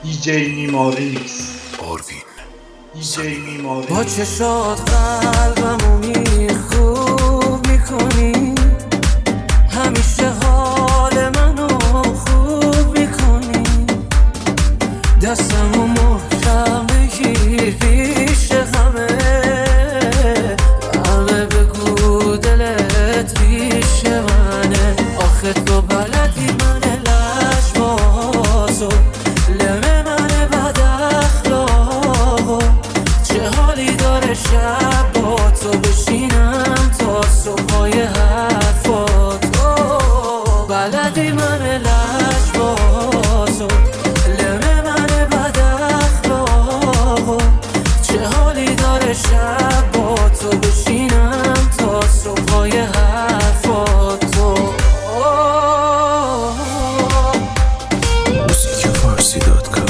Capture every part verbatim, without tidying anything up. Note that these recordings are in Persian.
دیجی نیما ریمیکس. آروین دیجی نیما با چشات قلبمو میخوب میکنی، همیشه حال منو خوب میکنی، دستمو محکم بگیر پیش همه، همه بگو دلت پیش منه. آخه تو بلدی من لجبازو، لمه من بد اخلاقو، چه حالی داره شب با تو بشینم تا صبحای حرفاتو. بلدی من لجبازو، لمه من بد اخلاقو، چه حالی داره شب با تو بشینم تا صبحای حرفاتو. موزیک فارسی دات کام.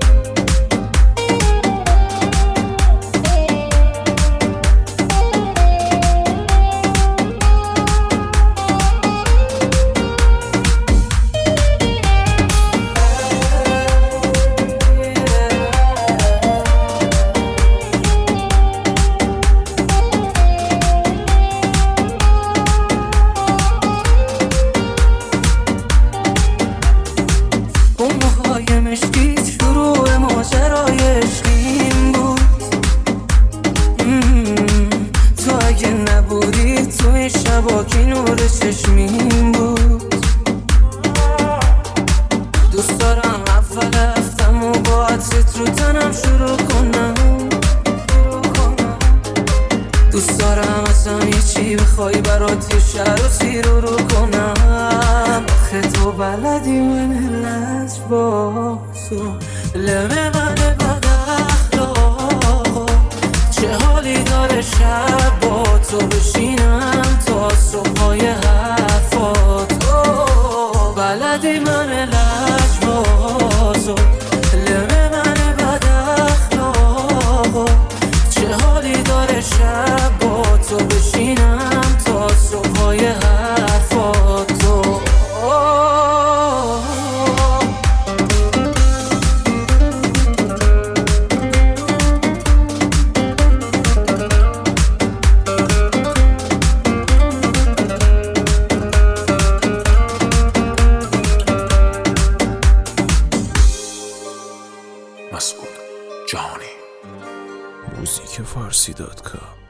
شروع ماجرای عشقیم بود. تو اگه نبودی تو این شبا که نور چشمیم بود. دوست دارم اول هفتم و با عطرت رو تنم شروع کنم. دوست دارم ازم یه چی بخوای برات یه شهر رو زیرو رو کنم. آخه تو بلدی من لجبازو، لمه من بد اخلاقو، چه حالی داره شب با تو بشینم تا صبحای حرفاتو. بلدی من لجبازو، لمه من بد اخلاقو، چه حالی داره شب با تو بشینم تا صبحای حرفاتو. مسعود جهانی. موزیک فارسی دات کام.